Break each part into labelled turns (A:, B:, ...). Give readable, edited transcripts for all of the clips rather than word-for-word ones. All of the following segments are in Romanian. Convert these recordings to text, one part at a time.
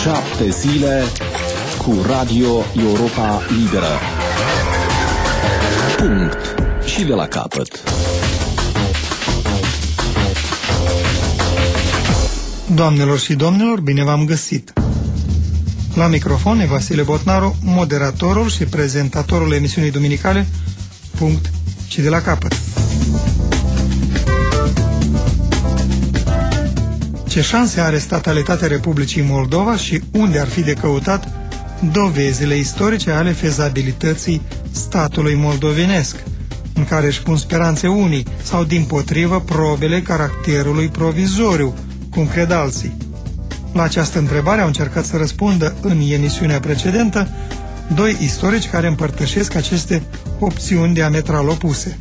A: 7 zile cu Radio Europa Liberă. Punct. Și de la capăt.
B: Doamnelor și domnilor, bine v-am găsit! La microfon e Vasile Botnaru, moderatorul și prezentatorul emisiunii duminicale Punct și de la capăt. Ce șanse are statalitatea Republicii Moldova și unde ar fi de căutat dovezile istorice ale fezabilității statului moldovenesc, în care își pun speranțe unii, sau dimpotrivă probele caracterului provizoriu, cum cred alții? La această întrebare au încercat să răspundă în emisiunea precedentă doi istorici care împărtășesc aceste opțiuni diametral opuse.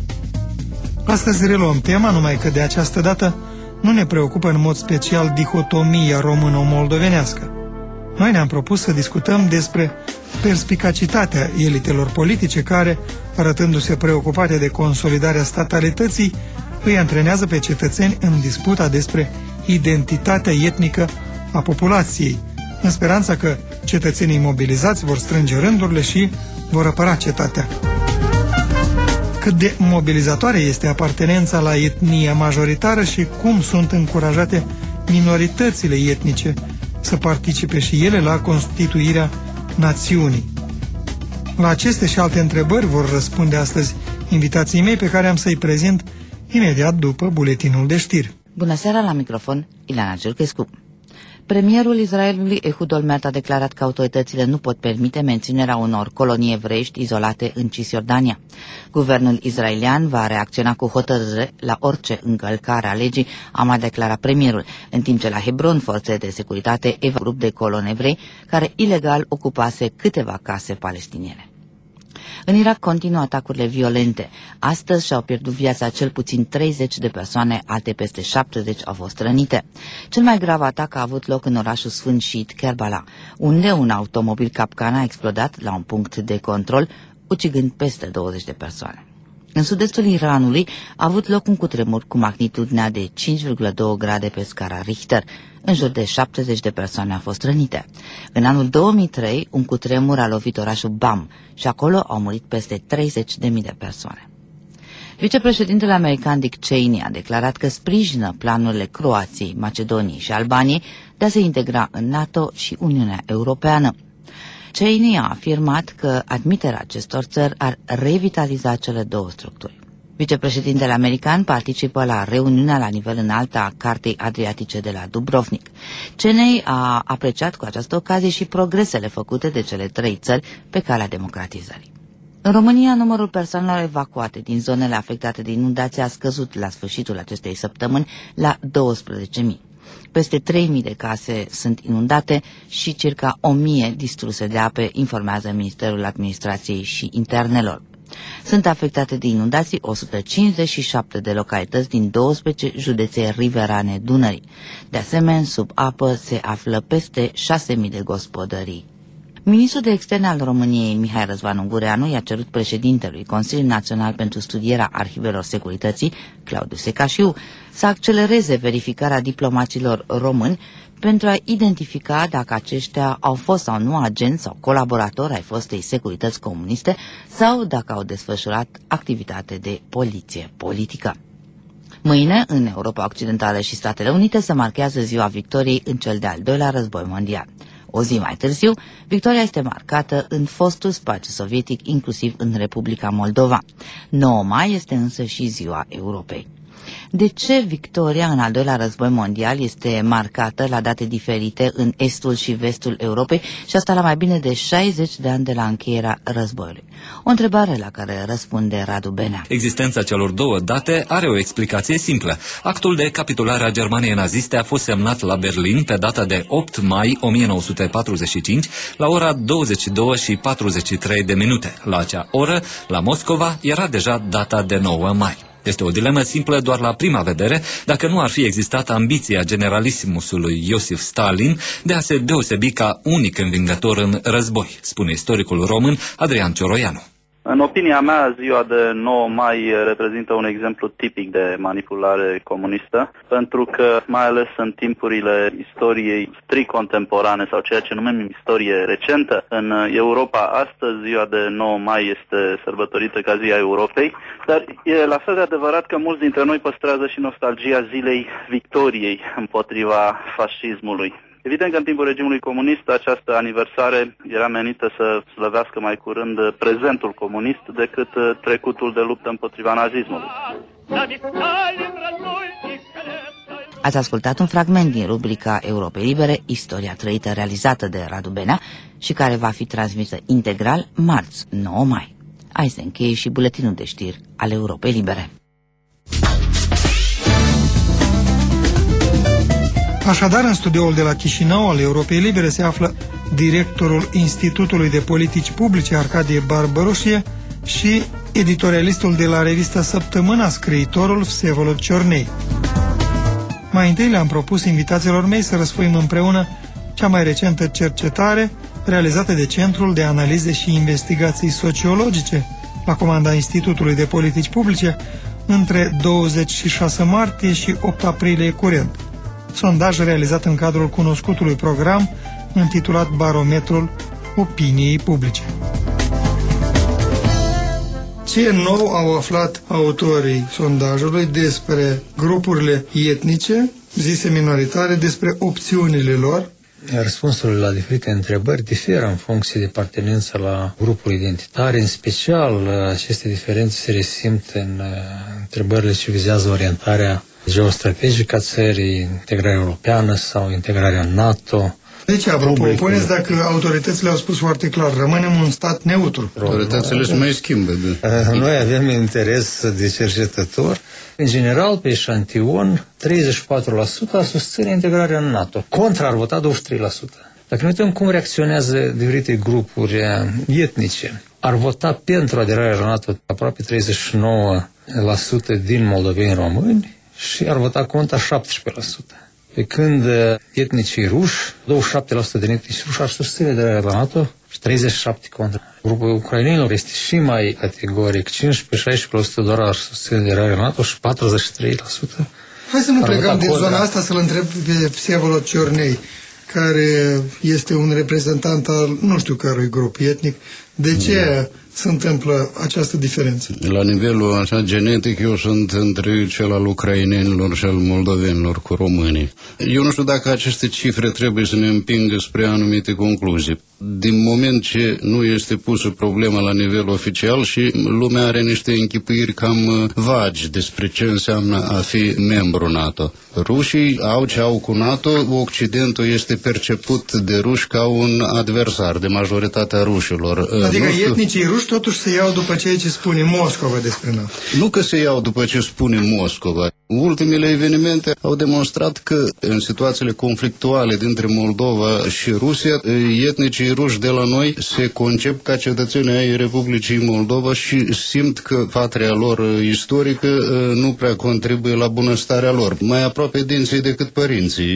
B: Astăzi reluăm tema, numai că de această dată nu ne preocupă în mod special dihotomia româno-moldovenească. Noi ne-am propus să discutăm despre perspicacitatea elitelor politice care, arătându-se preocupate de consolidarea statalității, îi antrenează pe cetățeni în disputa despre identitatea etnică a populației, în speranța că cetățenii mobilizați vor strânge rândurile și vor apăra cetatea. Cât de mobilizatoare este apartenența la etnia majoritară și cum sunt încurajate minoritățile etnice să participe și ele la constituirea națiunii. La aceste și alte întrebări vor răspunde astăzi invitații mei, pe care am să-i prezint imediat după buletinul de știri.
C: Bună seara, la microfon, Ileana Ciurchescu. Premierul Israelului Ehud Olmert a declarat că autoritățile nu pot permite menținerea unor colonii evreiești izolate în Cisjordania. Guvernul israelian va reacționa cu hotărâre la orice încălcare a legii, a mai declarat premierul, în timp ce la Hebron forțe de securitate evacuează un grup de coloni evrei care ilegal ocupase câteva case palestiniene. În Irak continuă atacurile violente. Astăzi și-au pierdut viața cel puțin 30 de persoane, alte peste 70 au fost rănite. Cel mai grav atac a avut loc în orașul sfânt Kerbala, unde un automobil capcan a explodat la un punct de control, ucigând peste 20 de persoane. În sud-estul Iranului a avut loc un cutremur cu magnitudinea de 5,2 grade pe scara Richter. În jur de 70 de persoane au fost rănite. În anul 2003, un cutremur a lovit orașul Bam și acolo au murit peste 30.000 de persoane. Vicepreședintele american Dick Cheney a declarat că sprijină planurile Croației, Macedoniei și Albaniei de a se integra în NATO și Uniunea Europeană. Cheney a afirmat că admiterea acestor țări ar revitaliza cele două structuri. Vicepreședintele american participă la reuniunea la nivel înalt a Cartei Adriatice de la Dubrovnik. Cheney a apreciat cu această ocazie și progresele făcute de cele trei țări pe calea democratizării. În România, numărul persoanelor evacuate din zonele afectate de inundații a scăzut la sfârșitul acestei săptămâni la 12.000. Peste 3.000 de case sunt inundate și circa 1.000 distruse de ape, informează Ministerul Administrației și Internelor. Sunt afectate de inundații 157 de localități din 12 județe riverane Dunării. De asemenea, sub apă se află peste 6.000 de gospodării. Ministrul de Externe al României, Mihai Răzvan Ungureanu, i-a cerut președintelui Consiliului Național pentru Studierea Arhivelor Securității, Claudiu Secașiu, să accelereze verificarea diplomaților români pentru a identifica dacă aceștia au fost sau nu agenți sau colaboratori ai fostei securități comuniste sau dacă au desfășurat activitate de poliție politică. Mâine, în Europa Occidentală și Statele Unite, se marchează Ziua Victoriei în cel de-al doilea război mondial. O zi mai târziu, victoria este marcată în fostul spațiu sovietic, inclusiv în Republica Moldova. 9 mai este însă și Ziua Europei. De ce victoria în al doilea război mondial este marcată la date diferite în estul și vestul Europei și asta la mai bine de 60 de ani de la încheierea războiului? O întrebare la care răspunde Radu Benea.
D: Existența celor două date are o explicație simplă. Actul de capitulare a Germaniei naziste a fost semnat la Berlin pe data de 8 mai 1945 la ora 22:43 de minute. La acea oră, la Moscova, era deja data de 9 mai. Este o dilemă simplă doar la prima vedere, dacă nu ar fi existat ambiția generalisimusului Iosif Stalin de a se deosebi ca unic învingător în război, spune istoricul român Adrian Cioroianu.
E: În opinia mea, ziua de 9 mai reprezintă un exemplu tipic de manipulare comunistă, pentru că, mai ales în timpurile istoriei strict contemporane sau ceea ce numim istorie recentă, în Europa astăzi, ziua de 9 mai este sărbătorită ca Ziua Europei, dar e la fel de adevărat că mulți dintre noi păstrează și nostalgia zilei victoriei împotriva fascismului. Evident că în timpul regimului comunist această aniversare era menită să slăvească mai curând prezentul comunist decât trecutul de luptă împotriva nazismului.
C: Ați ascultat un fragment din rubrica Europei Libere, Istoria trăită, realizată de Radu Benea și care va fi transmisă integral marți 9 mai. Aici se încheie și buletinul de știri al Europei Libere.
B: Așadar, în studioul de la Chișinău al Europei Libere se află directorul Institutului de Politici Publice Arcadie Barbaroșie și editorialistul de la revista Săptămâna, scriitorul Vsevolod Ciornei. Mai întâi le-am propus invitațiilor mei să răsfoim împreună cea mai recentă cercetare realizată de Centrul de Analize și Investigații Sociologice la comanda Institutului de Politici Publice între 26 martie și 8 aprilie curent. Sondaj realizat în cadrul cunoscutului program intitulat Barometrul Opiniei Publice. Ce nou au aflat autorii sondajului despre grupurile etnice, zise minoritare, despre opțiunile lor?
F: Răspunsurile la diferite întrebări diferă în funcție de apartenența la grupuri identitare. În special, aceste diferențe se resimt în întrebările ce vizează orientarea geostrategică a țării, integrarea europeană sau integrarea NATO.
B: Deci, apropo, puneți dacă autoritățile au spus foarte clar, rămânem un stat neutru.
G: Autoritățile se mai schimbă.
F: Noi avem interes de cercetător. În general, pe eșantion, 34% a susține integrarea în NATO. Contra ar vota 23%. Dacă ne uităm cum reacționează diferite grupuri etnice, ar vota pentru aderarea la NATO aproape 39% din moldoveni români și ar vota contra 17%. Pe când etnicii ruși, 27% din etnicii ruși ar susține aderarea la NATO și 37% contra. Grupul ucrainenilor este și mai categoric, 15-16% doar ar susține aderarea la NATO și 43%.
B: Hai să nu plecăm din zona asta, să-l întreb pe Vsevolod Ciornei, care este un reprezentant al nu știu cărui grup etnic. De ce se întâmplă această diferență?
G: La nivelul așa genetic, eu sunt între cel al ucrainenilor și al moldovenilor cu românii. Eu nu știu dacă aceste cifre trebuie să ne împingă spre anumite concluzii. Din moment ce nu este pusă problema la nivel oficial și lumea are niște închipuiri cam vagi despre ce înseamnă a fi membru NATO. Rușii au ce au cu NATO, Occidentul este perceput de ruși ca un adversar de majoritatea rușilor.
B: Adică etnicii ruși totuși se iau după ceea ce spune Moscova despre NATO.
G: Nu că se iau după ce spune Moscova. Ultimele evenimente au demonstrat că în situațiile conflictuale dintre Moldova și Rusia, etnicii ruși de la noi se concep ca cetățeni ai Republicii Moldova și simt că patria lor istorică nu prea contribuie la bunăstarea lor. Mai aproape dinții decât părinții.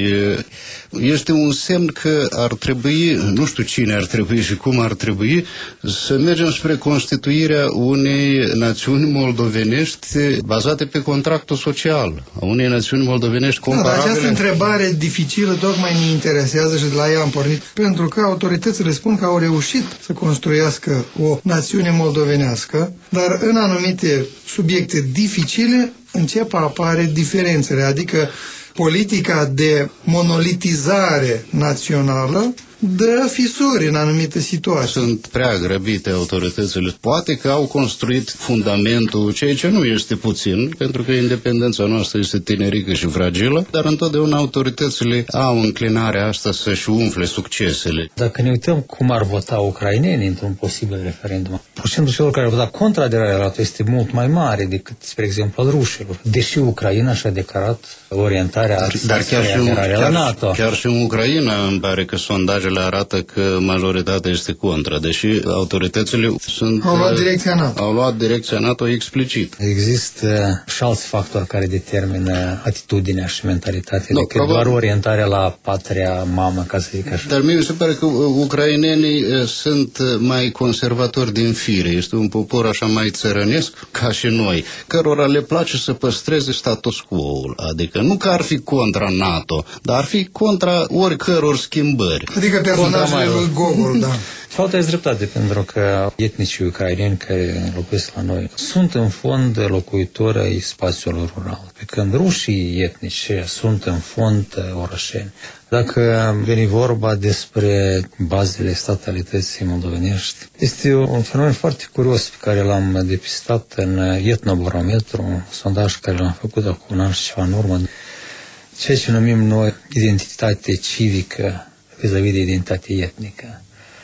G: Este un semn că ar trebui, nu știu cine ar trebui și cum ar trebui, să mergem spre constituirea unei națiuni moldovenești bazate pe contractul social, a unei națiuni moldovenești comparabile.
B: Dar această întrebare dificilă tocmai ne interesează și de la ea am pornit, pentru că autoritățile spun că au reușit să construiască o națiune moldovenească, dar în anumite subiecte dificile încep a apare diferențele, adică politica de monolitizare națională dă fisuri în anumite situații.
G: Sunt prea grăbite autoritățile. Poate că au construit fundamentul, ceea ce nu este puțin, pentru că independența noastră este tinerică și fragilă, dar întotdeauna autoritățile au înclinarea asta să-și umfle succesele.
F: Dacă ne uităm cum ar vota ucrainenii într-un posibil referendum, procentul celor care au votat contra aderarea la NATO este mult mai mare decât, spre exemplu, al rușilor. Deși Ucraina și-a declarat orientarea
G: dar
F: la NATO.
G: Chiar și în Ucraina îmi pare că sondajele sondajele arată că majoritatea este contra, deși autoritățile au luat direcția NATO explicit.
F: Există și alți factori care determină atitudinea și mentalitatea decât doar orientarea la patria mamă, ca să zic așa.
G: Dar mie mi se pare că ucrainenii sunt mai conservatori din fire. Este un popor așa mai țărănesc ca și noi, cărora le place să păstreze status quo-ul. Adică nu că ar fi contra NATO, dar ar fi contra oricăror schimbări.
B: Adică personajele lui Gogol, da.
F: Fapt, ai dreptate, pentru că etnicii ucraineni care locuiesc la noi sunt în fond locuitori ai spațiului rural, pe când rușii etnici sunt în fond orășeni. Dacă veni vorba despre bazele statalității moldovenești, este un fenomen foarte curios pe care l-am depistat în Etnobarometru, un sondaj care l-am făcut acum un an și ceva în urmă, ceea ce numim noi identitate civică vis-a-vis de identitate etnică.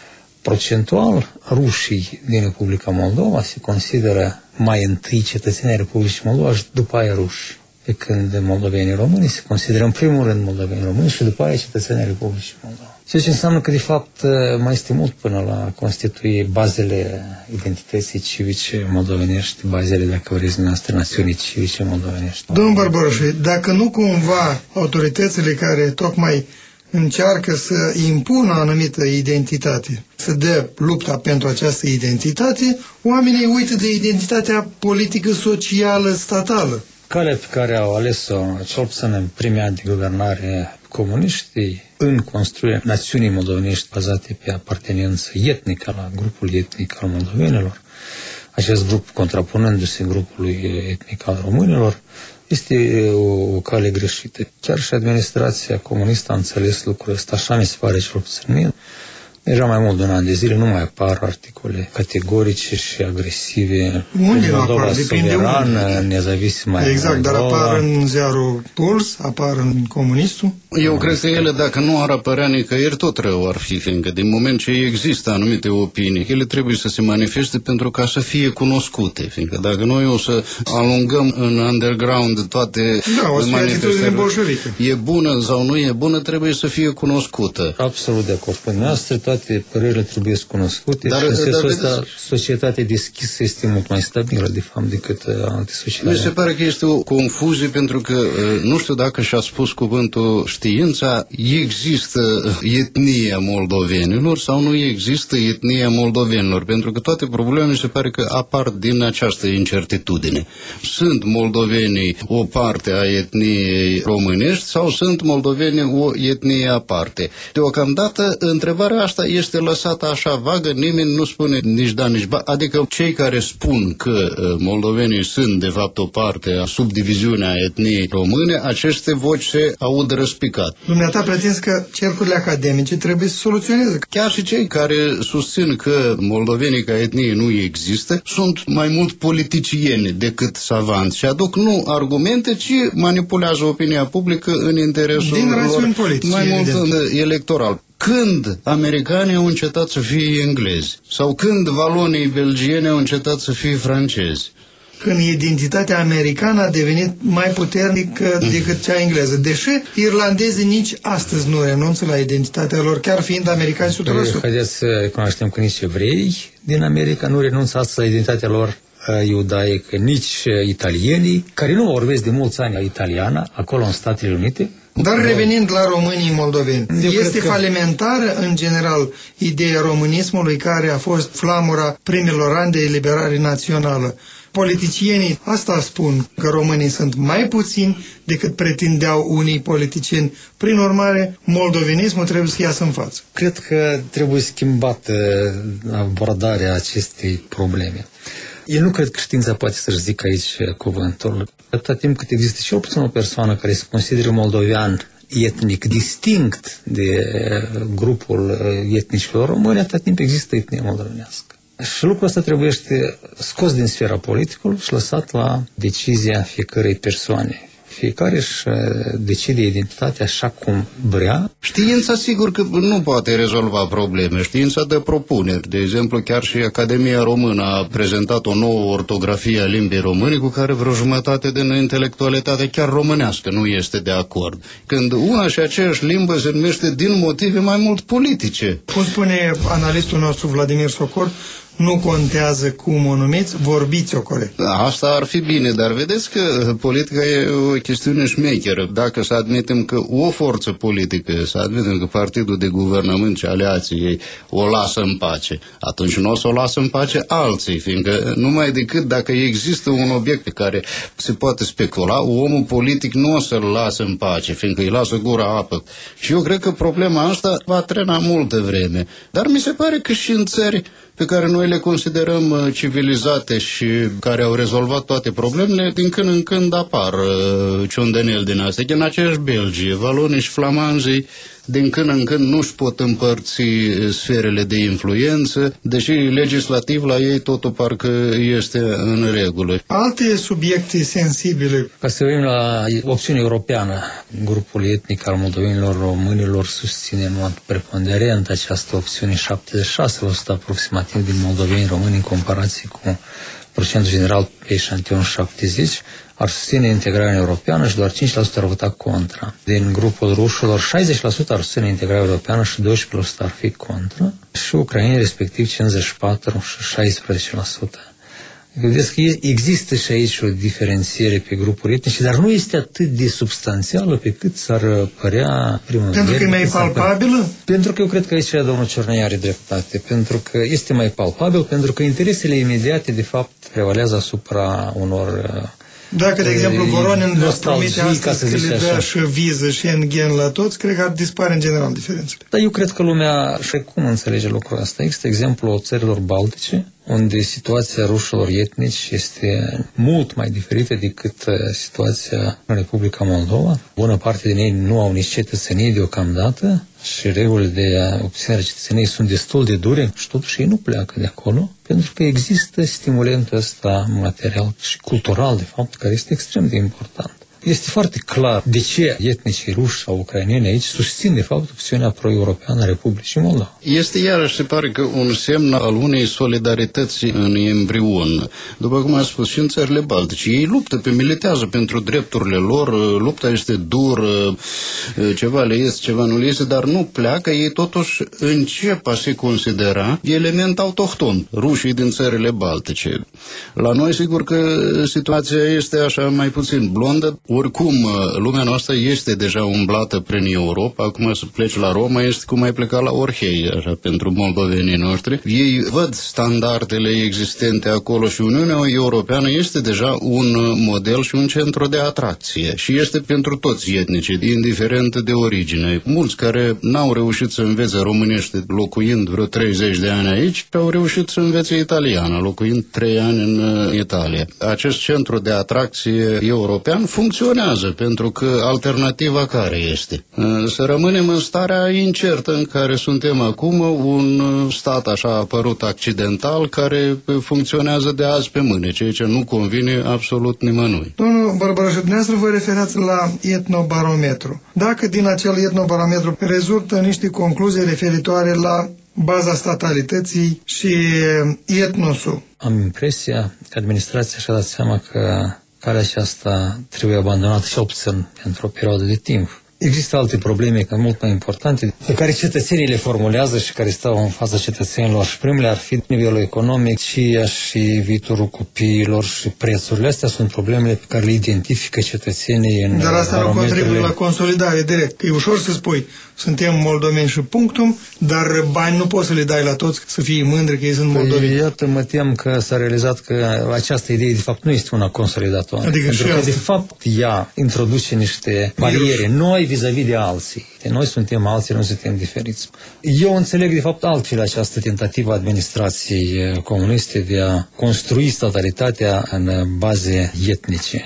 F: Procentual, rușii din Republica Moldova se consideră mai întâi cetățenii Republicii Moldova și după aia ruși. Pe când moldovenii români se consideră în primul rând moldovenii români și după aia cetățenii Republicii Moldova. Ceea ce înseamnă că, de fapt, mai este mult până la constitui bazele identității civice moldovenești, bazele, dacă vreți, noastre națiunii civice moldovenești.
B: Domnul Barbaroșu, dacă nu cumva autoritățile care tocmai încearcă să impună o anumită identitate, să dea lupta pentru această identitate, oamenii uită de identitatea politică, socială, statală.
F: Calea pe care au ales-o, cel puțin în primii ani de guvernare comuniștii, în construirea națiunii moldovenești bazate pe apartenență etnică la grupul etnic al moldovenilor, acest grup contrapunându-se grupului etnic al românilor, este o cale greșită. Chiar și administrația comunistă a înțeles lucrul ăsta, așa mi se pare cel puțin mie. Deja mai mult de un an de zile nu mai apar articole categorice și agresive.
B: Unde nu
F: Moldova
B: apar? Depinde
F: suverană, nezavisima.
B: Exact, dar apar în ziarul Puls, apar în Comunistul.
G: Eu cred că ele, dacă nu ar apărea nicăieri, tot rău ar fi, fiindcă din moment ce există anumite opinii, ele trebuie să se manifeste pentru ca să fie cunoscute, fiindcă dacă noi o să alungăm în underground toate manifestările, e bună sau nu e bună, trebuie să fie cunoscută.
F: Absolut de acord. Până noastră, toate părerile trebuie cunoscute și în sensul ăsta societatea deschisă este mult mai stabilă, de fapt, decât alte societăți.
G: Mi se pare că este o confuzie, pentru că nu știu dacă și-a spus cuvântul știința, există etnia moldovenilor sau nu există etnia moldovenilor, pentru că toate problemele mi se pare că apar din această incertitudine. Sunt moldovenii o parte a etniei românești sau sunt moldovenii o etnie aparte? Deocamdată, întrebarea asta este lăsată așa vagă, nimeni nu spune nici da, nici ba, adică cei care spun că moldovenii sunt de fapt o parte a subdiviziunea etniei române, aceste voci se aud răspicat.
B: Dumneata pretinzi că cercurile academice trebuie să soluționeze.
G: Chiar și cei care susțin că moldovenii ca etnie nu există sunt mai mult politicieni decât savanți și aduc nu argumente, ci manipulează opinia publică în interesul lor
B: politice,
G: mai mult electoral. Când americanii au încetat să fie englezi? Sau când valonii belgieni au încetat să fie francezi?
B: Când identitatea americană a devenit mai puternică decât cea engleză. Deși irlandezii nici astăzi nu renunță la identitatea lor, chiar fiind americani 100%.
F: Haideți să recunoaștem că nici evrei din America nu renunță astăzi la identitatea lor iudaică, nici italienii, care nu vorbesc de mulți ani italiană, acolo în Statele Unite.
B: Dar revenind la românii moldoveni, este falimentară în general ideea românismului, care a fost flamura primilor ani de eliberare națională. Politicienii asta spun, că românii sunt mai puțini decât pretindeau unii politicieni. Prin urmare, moldovenismul trebuie să iasă în față.
F: Cred că trebuie schimbată abordarea acestei probleme. Eu nu cred că știința poate să-și zică aici cuvântul. Atâta timp cât există cel puțin o persoană care se consideră moldovean etnic distinct de grupul etnicilor români, atâta timp există etnia moldovenească. Și lucrul ăsta trebuie scos din sfera politicului și lăsat la decizia fiecărei persoane. Fiecare își decide identitatea așa cum vrea.
G: Știința sigur că nu poate rezolva probleme. Știința dă propuneri. De exemplu, chiar și Academia Română a prezentat o nouă ortografie a limbii române cu care vreo jumătate din intelectualitate chiar românească nu este de acord. Când una și aceeași limbă se numește din motive mai mult politice.
B: Cum spune analistul nostru Vladimir Socor, nu contează cum o numiți, vorbiți-o corect.
G: Asta ar fi bine, dar vedeți că politica e o chestiune șmecheră. Dacă să admitem că o forță politică, să admitem că partidul de guvernământ și aliații ei o lasă în pace, atunci nu o să o lasă în pace alții, fiindcă numai decât dacă există un obiect pe care se poate specula, omul politic nu o să-l lasă în pace, fiindcă îi lasă gura apă. Și eu cred că problema asta va trena multă vreme. Dar mi se pare că și în țări pe care noi le considerăm civilizate și care au rezolvat toate problemele, din când în când apar ciundeneli din astea. În aceeași Belgie, valonii și flamanzii din când în când nu-și pot împărți sferele de influență, deși legislativ la ei totul parcă este în regulă.
B: Alte subiecte sensibile.
F: Ca să vedem la opțiunea europeană, grupul etnic al moldovenilor românilor susține în mod preponderent această opțiune, 76% aproximativ din moldoveni români în comparație cu procentul general pe eșantion 70%, ar susține integrarea europeană și doar 5% ar vota contra. Din grupul rușilor, 60% ar susține integrarea europeană și 12% ar fi contra. Și ucrainii, respectiv 54% și 16%. Vedeți că există și aici o diferențiere pe grupuri etnice, dar nu este atât de substanțială pe cât s-ar părea primul.
B: Pentru că e mai palpabilă?
F: Pentru că eu cred că aici domnul Ciornei are dreptate. Pentru că este mai palpabil, pentru că interesele imediate, de fapt, prevalează asupra unor...
B: Dacă, de exemplu, Voronin le promite astăzi că le dă și viză și NGN la toți, cred că ar dispare în general diferențele.
F: Dar eu cred că lumea și cum înțelege lucrul ăsta. Există exemplu țărilor baltice, unde situația rușilor etnici este mult mai diferită decât situația în Republica Moldova. Bună parte din ei nu au nici cetățenie deocamdată și regulile de obținere cetățeniei sunt destul de dure și totuși ei nu pleacă de acolo, pentru că există stimulentul ăsta material și cultural, de fapt, care este extrem de important. Este foarte clar de ce etnicii ruși sau ucraineni aici susțin, de fapt, opțiunea pro-europeană a Republicii Moldova.
G: Este iarăși, se pare că un semn al unei solidarități în embrion. După cum am spus, și în țările baltice. Ei luptă, militează pentru drepturile lor, lupta este dură, ceva le iese, ceva nu le iese, dar nu pleacă, ei totuși încep a se considera element autohton, rușii din țările baltice. La noi, sigur că situația este așa mai puțin blondă. Oricum, lumea noastră este deja umblată prin Europa. Acum să pleci la Roma este cum ai pleca la Orhei, așa, pentru moldovenii noștri. Ei văd standardele existente acolo și Uniunea Europeană este deja un model și un centru de atracție. Și este pentru toți etnicii, indiferent de origine. Mulți care n-au reușit să învețe românește locuind vreo 30 de ani aici, au reușit să învețe italiană, locuind 3 ani în Italia. Acest centru de atracție european funcționează, pentru că alternativa care este? Să rămânem în starea incertă în care suntem acum, un stat așa apărut accidental care funcționează de azi pe mâine, ceea ce nu convine absolut nimănui.
B: Domnul Bărbaroș, dumneavoastră vă referați la etnobarometru. Dacă din acel etnobarometru rezultă niște concluzii referitoare la baza statalității și etnosul?
F: Am impresia că administrația și-a dat seama că calea aceasta trebuie abandonată și puțin pentru o perioadă de timp. Există alte probleme mult mai importante pe care cetățenii le formulează și care stau în fața cetățenilor și primele ar fi nivelul economic și viitorul copiilor și prețurile. Astea sunt problemele pe care le identifică cetățenii în
B: Dar asta nu contribuie la consolidare direct. Că e ușor să spui, suntem moldoveni și punctum, dar bani nu poți să le dai la toți să fii mândri că ei sunt moldoveni.
F: Iată, mă tem că s-a realizat că această idee de fapt nu este una consolidatoare.
B: Adică
F: pentru că de fapt ea introduce niște bariere noi vis-a-vis de alții. Noi suntem alții, nu suntem diferiți. Eu înțeleg de fapt altfel această tentativă a administrației comuniste de a construi statalitatea în baze etnice.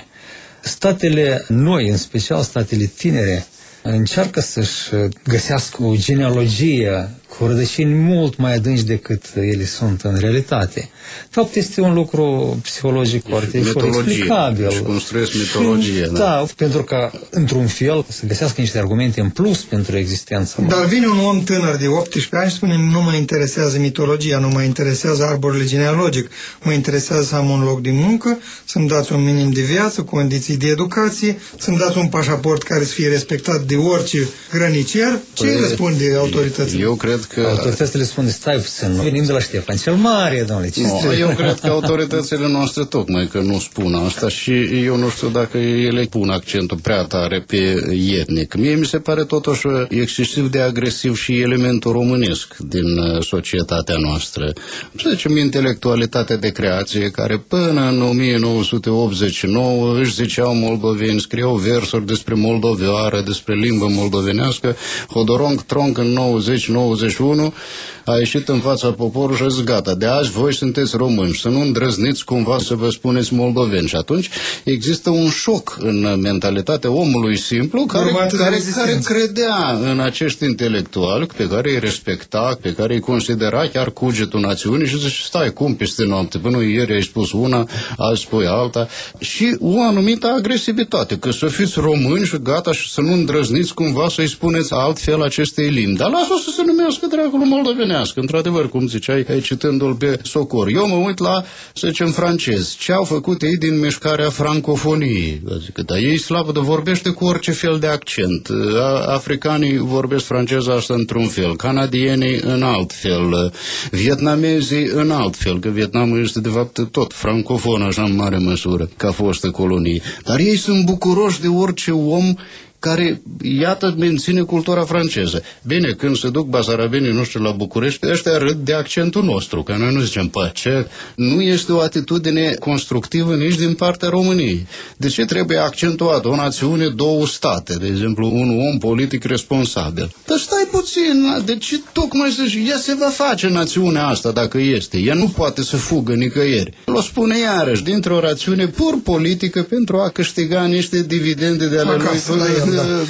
F: Statele noi, în special statele tinere, încearcă să-și găsească o genealogie cu rădăcini mult mai adânci decât ele sunt în realitate. De fapt, este un lucru psihologic foarte explicabil.
G: Și construiesc mitologie.
F: Da, pentru că, într-un fel, să găsească niște argumente în plus pentru existența.
B: Dar vine un om tânăr de 18 ani și spune, nu mă interesează mitologia, nu mă interesează arborele genealogic, mă interesează să am un loc de muncă, să-mi dați un minim de viață, condiții de educație, să-mi dați un pașaport care să fie respectat de orice grănicier. Ce îi răspunde autoritățile?
G: Eu cred că...
F: Autoritățile spun, stai puțin, nu venim de la Ștefan cel Mare, domnule.
G: Eu cred că autoritățile noastre tocmai că nu spun asta și eu nu știu dacă ele pun accentul prea tare pe etnic. Mie mi se pare totuși excesiv de agresiv și elementul românesc din societatea noastră. Să zicem, intelectualitatea de creație, care până în 1989 își ziceau moldoveni, scriau versuri despre moldovioară, despre limbă moldovenească. Hodorong Tronc în 90-91 a ieșit în fața poporului și a zis, gata, de azi voi sunteți români, să nu îndrăzniți cumva să vă spuneți moldoveni. Și atunci există un șoc în mentalitatea omului simplu care credea în acești intelectuali, pe care îi respecta, pe care îi considera chiar cugetul națiunii și zice, stai, cum peste noapte? Până ieri ai spus una, azi spui alta. Și o anumită agresivitate, că să fiți români și gata și să nu îndrăzniți cumva să-i spuneți altfel acestei limbi. Dar lasă să se numească dragul moldovenească, într-adevăr, cum ziceai, citându-l pe Socor. Eu mă uit la, să zicem, francezi. Ce au făcut ei din mișcarea francofoniei? Adică, dar ei slavă vorbește cu orice fel de accent. Africanii vorbesc franceza asta într-un fel, canadienii în alt fel, vietnamezii în alt fel, că Vietnamul este de fapt tot francofon, așa în mare măsură, ca fostă colonie. Dar ei sunt bucuroși de orice om care, iată, menține cultura franceză. Bine, când se duc basarabenii noștri la București, ăștia râd de accentul nostru, că noi nu zicem pace. Nu este o atitudine constructivă nici din partea României. De ce trebuie accentuat o națiune, două state, de exemplu, un om politic responsabil? Dar stai puțin, deci tocmai zici, ea se va face națiunea asta dacă este. Ea nu poate să fugă nicăieri. O spune iarăși, dintr-o rațiune pur politică pentru a câștiga niște dividende de ale lui.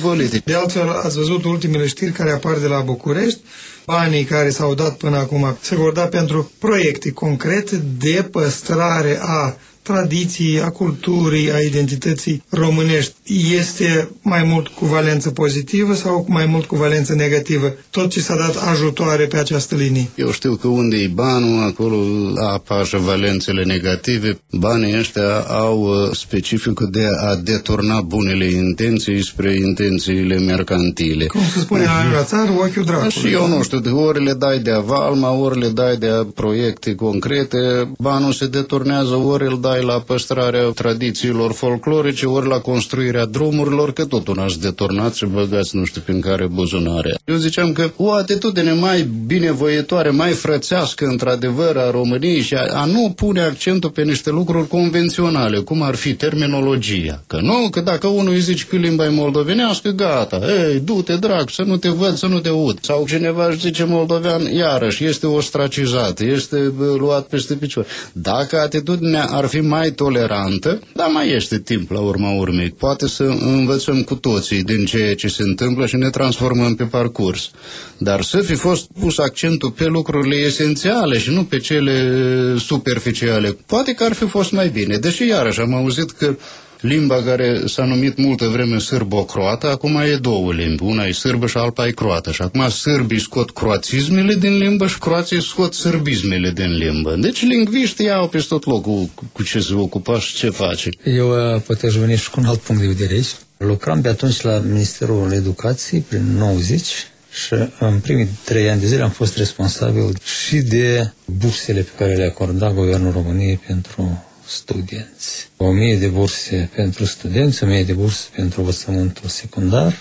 B: De altfel, ați văzut ultimele știri care apar de la București, banii care s-au dat până acum se vor da pentru proiecte concrete de păstrare a tradiției, a culturii, a identității românești. Este mai mult cu valență pozitivă sau mai mult cu valență negativă? Tot ce s-a dat ajutoare pe această linie.
G: Eu știu că unde e banul, acolo apar valențele negative. Banii ăștia au specificul de a deturna bunele intenții spre intențiile mercantile.
B: Cum se spune la țară, ochiul dracului.
G: Și eu nu știu, ori le dai de avalma, ori le dai de proiecte concrete, banul se deturnează, ori îl dai la păstrarea tradițiilor folclorice, ori la construirea drumurilor, că tot un ați deturnat și băgați nu știu prin care buzunare. Eu ziceam că o atitudine mai binevoitoare, mai frățească într-adevăr a României și a nu pune accentul pe niște lucruri convenționale, cum ar fi terminologia. Că nu, că dacă unul îi zici că limba e moldovenească, gata, ei, du-te drag, să nu te văd, să nu te aud. Sau cineva își zice moldovean, iarăși, este ostracizat, este luat peste picior. Dacă atitudinea ar fi mai tolerantă, dar mai este timp la urma urmei. Poate să învățăm cu toții din ceea ce se întâmplă și ne transformăm pe parcurs. Dar să fi fost pus accentul pe lucrurile esențiale și nu pe cele superficiale. Poate că ar fi fost mai bine. Deși iarăși am auzit că limba care s-a numit multă vreme sârbo-croată, acum e două limbi. Una e sârbă și alta e croată. Și acum sârbii scot croațismele din limbă și croații scot sârbismele din limbă. Deci lingviștii iau pe tot locul cu ce se ocupa și ce face.
F: Eu puteți veni și cu un alt punct de vedere aici. Lucram pe atunci la Ministerul Educației, prin 90, și în primii 3 ani de zile am fost responsabil și de bursele pe care le acorda Guvernul României pentru studenți. 1000 de burse pentru studenți, 1000 de burse pentru învățământul secundar,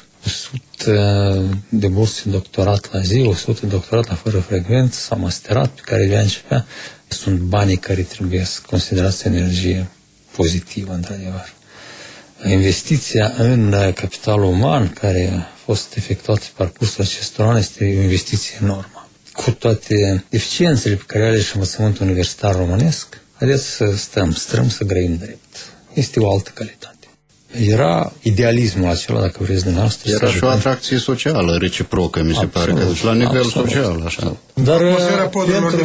F: 100 de burse doctorat la zi, 100 doctorat la fără frecvență sau masterat pe care le începea. Sunt banii care trebuie considerați energie pozitivă, într-adevăr. Investiția în capitalul uman care a fost efectuată pe parcursul acestor ani este o investiție enormă. Cu toate deficiențele pe care are și învățământul universitar românesc, haideți să stăm strâm, să grăim drept. Este o altă calitate. Era idealismul acela, dacă vreți dumneavoastră.
G: Era și o atracție socială reciprocă, mi se pare, că la nivel social, așa.
F: Dar
B: atmosfera podurilor de flori.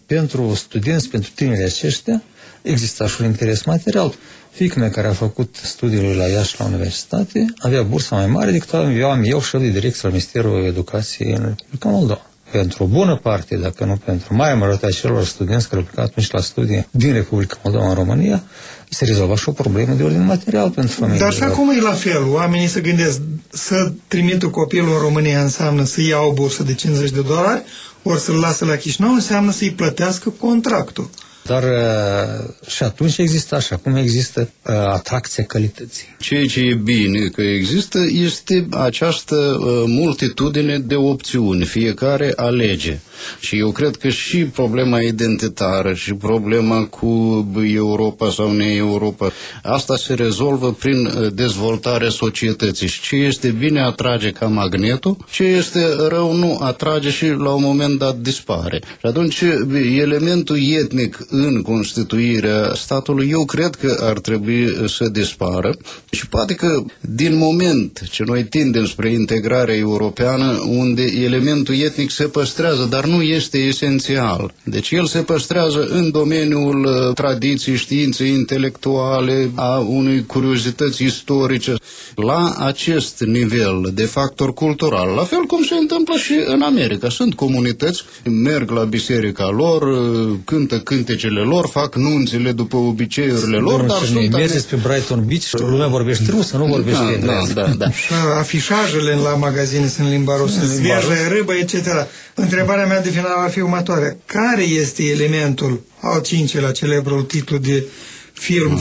F: pentru studenți, pentru tinerii aceștia, exista și un interes material. Fiica mea, care a făcut studiile la Iași la universitate, avea bursa mai mare decât aveam eu șef de direcție la Ministerul Educației în Republica Moldova. Pentru o bună parte, dacă nu pentru marea majoritatea celor studenți care au plecat atunci la studii din Republica Moldova în România, se rezolva și o problemă de ordine material pentru familie.
B: Dar și acum e la fel. Oamenii se gândesc să trimită copilul în România înseamnă să ia o bursă de $50, ori să-l lasă la Chișinău înseamnă să-i plătească contractul.
F: Dar și atunci exista și acum există atracția calității.
G: Ceea ce e bine că există este această multitudine de opțiuni. Fiecare alege. Și eu cred că și problema identitară și problema cu Europa sau ne-Europa, asta se rezolvă prin dezvoltarea societății. Și ce este bine atrage ca magnetul, ce este rău nu atrage și la un moment dat dispare. Și atunci elementul etnic în constituirea statului, eu cred că ar trebui să dispară și poate că din moment ce noi tindem spre integrarea europeană, unde elementul etnic se păstrează, dar nu este esențial. Deci el se păstrează în domeniul tradiției, științei intelectuale, a unei curiozități istorice, la acest nivel de factor cultural, la fel cum se întâmplă și în America. Sunt comunități, merg la biserica lor, cântă cântecele lor, fac nunțile după obiceiurile lor, dar sunt...
F: Mergeți pe Brighton Beach și lumea vorbește rusă, nu vorbește engleză.
B: Da. Afișajele la magazine sunt în limba rusă, sveaja, râbă, etc. Întrebarea mea de final va fi următoare. Care este elementul al cincelea, celebrul titlu de film?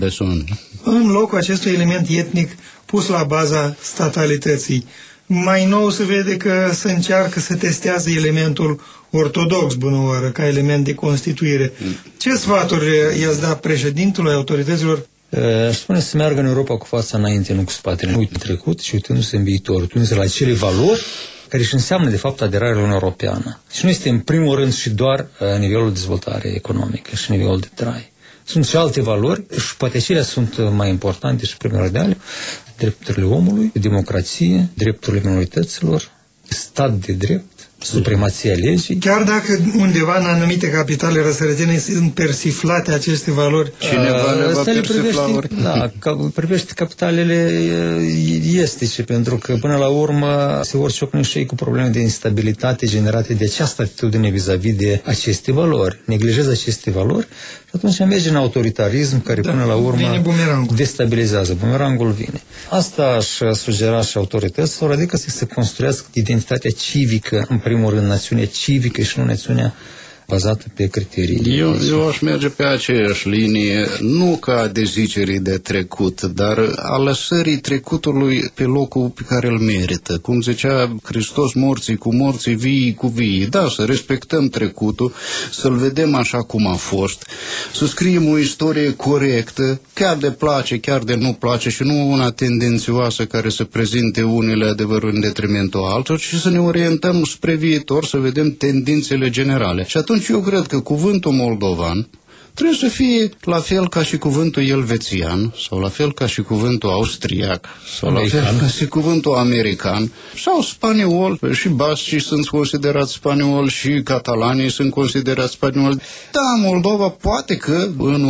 B: În locul acestui element etnic pus la baza statalității. Mai nou se vede că se încearcă să testează elementul ortodox, bună oară, ca element de constituire. Ce sfaturi i-ați dat președintelui, autorităților?
F: Spune să meargă în Europa cu fața înainte, nu cu spatele. Uită trecut și uitându-se în viitor, uitându-se la cele valori care își înseamnă, de fapt, aderarea la Uniunea Europeană. Și nu este, în primul rând, și doar nivelul de dezvoltare economică și nivelul de trai. Sunt și alte valori și poate acelea sunt mai importante și primordiale: drepturile omului, democrație, drepturile minorităților, stat de drept, supremația legii.
B: Chiar dacă undeva în anumite capitale răsărătene sunt persiflate aceste valori,
G: cineva le va persifla.
F: Da, privește capitalele estice, pentru că până la urmă se vor ciocni și ei cu probleme de instabilitate generate de această atitudine vis-a-vis de aceste valori. Neglijează aceste valori și atunci merge în autoritarism care până la urmă destabilizează. Bumerangul vine. Asta aș sugera și autorităților, adică să se construiască identitatea civică, în primul rând națiunea civică și nu națiunea bazată pe criterii.
G: Eu aș merge pe aceeași linie, nu ca dezicerii de trecut, dar a lăsării trecutului pe locul pe care îl merită. Cum zicea Hristos, morții cu morții, vii cu vii. Da, să respectăm trecutul, să-l vedem așa cum a fost, să scriem o istorie corectă, chiar de place, chiar de nu place și nu una tendențioasă care să prezinte unele adevăruri în detrimentul altor, ci să ne orientăm spre viitor, să vedem tendințele generale. Și atunci eu cred că cuvântul moldovan trebuie să fie la fel ca și cuvântul elvețian, sau la fel ca și cuvântul austriac, sau la fel ca și cuvântul american, sau spaniol. Și bascii sunt considerați spanioli și catalanii sunt considerați spanioli. Da, Moldova, poate că în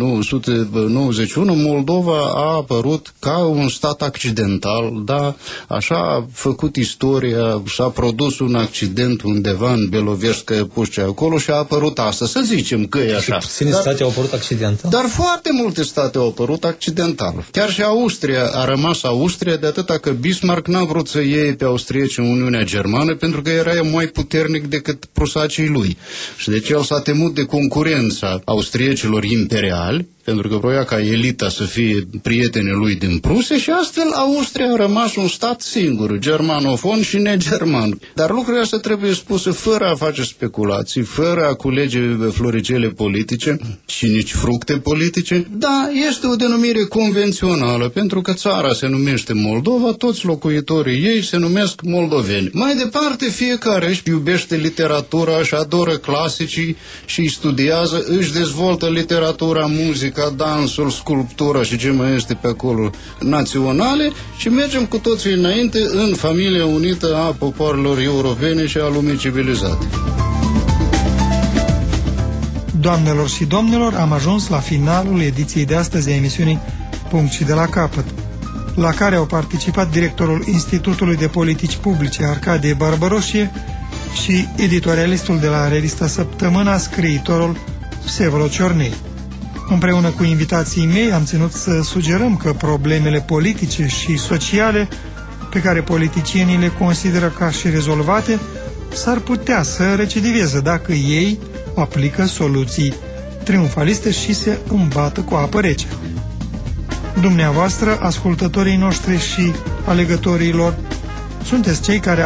G: 1991 Moldova a apărut ca un stat accidental, da, așa a făcut istoria, s-a produs un accident undeva în Beloveșcă, Pușcea acolo și a apărut asta. Să zicem că e așa.
F: State au apărut accidental?
G: Dar foarte multe state au apărut accidental. Chiar și Austria a rămas Austria de atâta că Bismarck n-a vrut să iei pe austrieci în Uniunea Germană pentru că era mai puternic decât prusacii lui. Și deci el s-a temut de concurența austriecilor imperiali, pentru că vroia ca elita să fie prietenii lui din Prusia și astfel Austria a rămas un stat singur, germanofon și negerman. Dar lucrurile astea trebuie spuse fără a face speculații, fără a culege floricele politice și nici fructe politice. Da, este o denumire convențională, pentru că țara se numește Moldova, toți locuitorii ei se numesc moldoveni. Mai departe, fiecare își iubește literatura, își adoră clasicii și îi studiază, își dezvoltă literatura, muzica, dansul, sculptura și ce mai este pe acolo naționale și mergem cu toții înainte în familia unită a popoarelor europene și a lumii civilizate.
B: Doamnelor și domnilor, am ajuns la finalul ediției de astăzi a emisiunii Punct și de la capăt, la care au participat directorul Institutului de Politici Publice Arcadie Barbaroșie și editorialistul de la revista Săptămâna, scriitorul Vsevolod Ciornei. Împreună cu invitații mei am ținut să sugerăm că problemele politice și sociale pe care politicienii le consideră ca și rezolvate s-ar putea să recidiveze dacă ei aplică soluții triumfaliste și se îmbată cu apă rece. Dumneavoastră, ascultătorii noștri și alegătorilor, sunteți cei care